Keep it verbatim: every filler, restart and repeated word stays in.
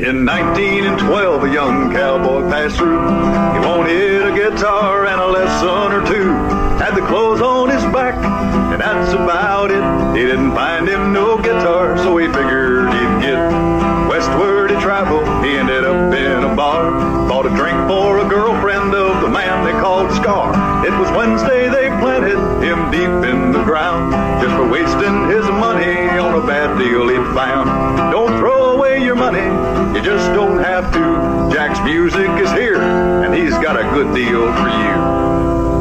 In nineteen twelve, a young cowboy passed through. He wanted a guitar and a lesson or two. Had the clothes on his back, and that's about it. He didn't find him no guitar, so he figured he'd get westward to travel. He ended up in a bar, bought a drink for a girlfriend of the man they called Scar. It was Wednesday, they planted him deep in the ground, just for wasting his money on a bad deal he'd found. Don't throw away your money, you just don't have to. Jack's music is here, and he's got a good deal for you.